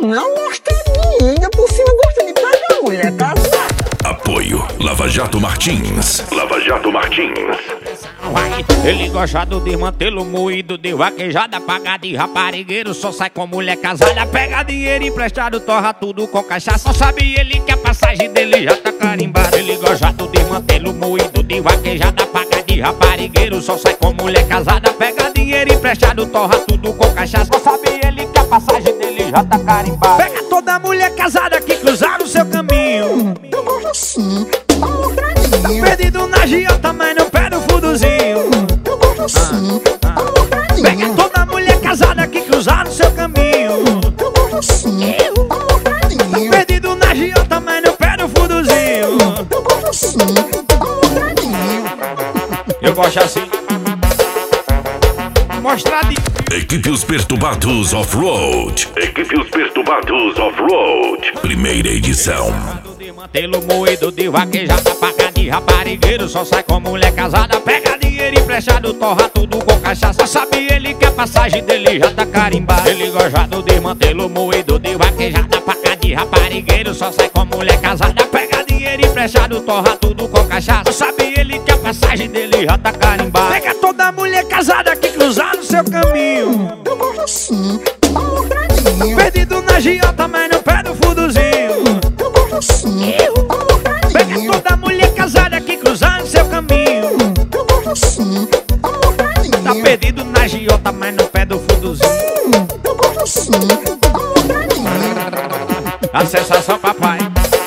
Não gosta de mim, ainda por cima gosta de pegar mulher casada. Apoio Lava Jato Martins. Lava Jato Martins. Ele gosta do desmantelo moído, de vaquejada, paga de raparigueiro, só sai com mulher casada. Pega dinheiro emprestado, torra tudo com cachaça. Só sabe ele que a passagem dele já tá carimbada. Ele gosta do desmantelo moído, de vaquejada, paga de raparigueiro, só sai com mulher casada. Pega dinheiro emprestado, torra tudo com cachaça. Só sabe ele que a passagem dele já tá carimbada. Pega toda mulher casada que cruzar o seu caminho. Eu gosto assim, tá mostradinho. Perdido na giota, mas não perde o fudozinho. Eu gosto assim, tá mostradinho. Pega toda mulher casada que cruzar no seu caminho. Eu gosto assim, tá mostradinho. Perdido na giota, mas não perde o fudozinho. Eu gosto assim, tá mostradinho. Eu gosto assim, mostradinho. Equipe Os Perturbados Off-Road. Equipe Os Perturbados Off-Road. Primeira edição. Desmantelo moído, de vaquejada, paga de raparigueiro, só sai com mulher casada. Pega dinheiro emprestado, torra tudo com cachaça. Só sabe ele que a passagem dele já tá carimbada. Ele gosta do desmantelo moído, de vaquejada, paga de raparigueiro, só sai com mulher casada. Pega dinheiro emprestado, torra tudo com cachaça. Só sabe ele que a passagem dele já tá carimbada. Pega toda mulher casada que cruzar no seu caminho. Eu gosto assim, tá mostradinho. Perdido na giota, mas não perde o fudozinho. Eu gosto assim, tá Pega mostradinho. toda mulher casada que cruzar no seu caminho. Eu gosto assim, tá mostradinho. Tá perdido na giota, mas não perde o fudozinho. Eu gosto assim, tá mostradinho. A sensação, papai.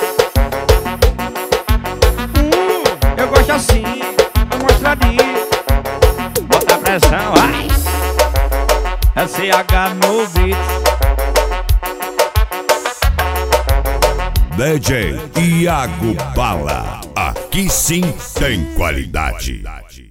Eu gosto assim, tá mostradinho. Bota a pressão, ai. SH no beat. DJ Iago Bala. Aqui sim tem qualidade.